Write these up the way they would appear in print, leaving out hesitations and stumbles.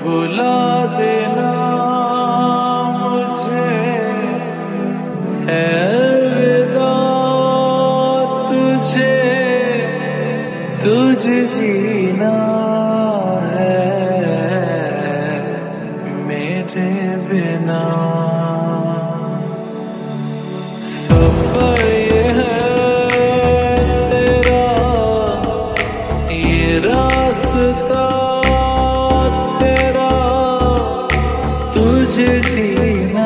बुला देना मुझे है अलविदा तुझे, तुझे जीना है मेरे बिना। सफर ये है तेरा, ये रास्ता तेरा, तुझे जीना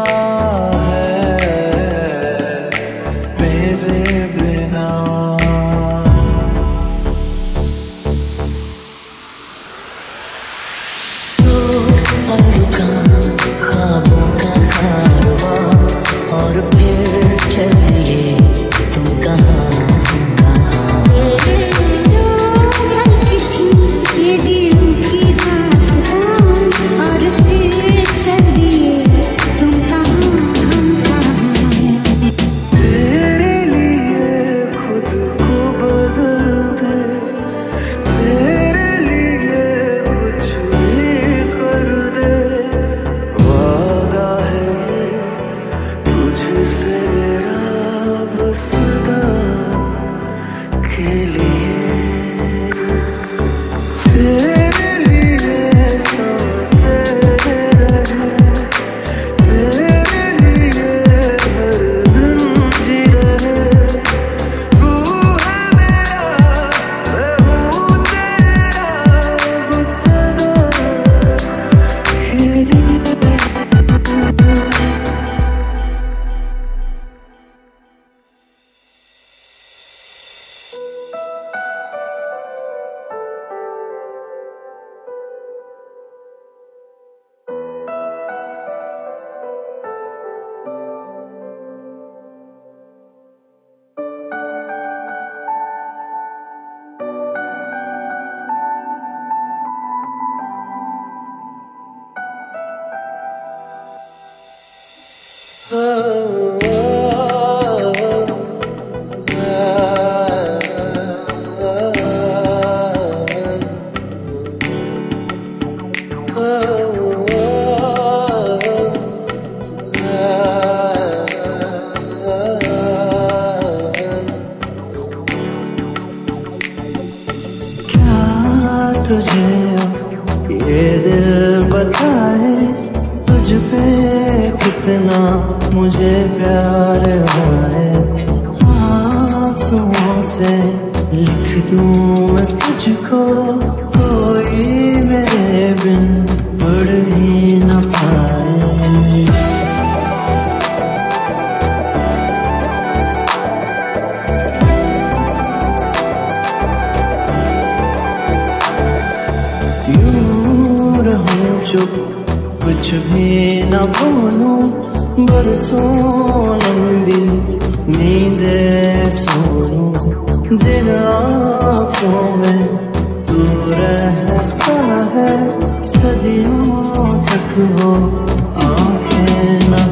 है मेरे बिना। ख्वाबों का कारवां और फिर चलिए तुम कहाँ कहाँ। ये दिल की दास्तां और फिर चलिए तुम कहाँ हम कहाँ। तेरे लिए खुद को बदल दे, तेरे लिए कुछ भी कर दे, वादा है तुझसे मेरा बस सदा के लिए। तेरे लिए सांसें रहे, तेरे लिए हर दिन जी रहे, तू है मेरा मैं हूँ तेरा बस सदा के लिए। तुझे ये दिल बताए तुझ पे कितना मुझे प्यार है। आंसुओं से लिख दूं मैं तुझको, कोई मेरे बिन पढ़ ही न पाए। यूं रहूं चुप कुछ भी न बोलूं, बरसों लंबी नींदें सोऊं, जिन आँखों में तू रहता है सदियों तक वो आँखें न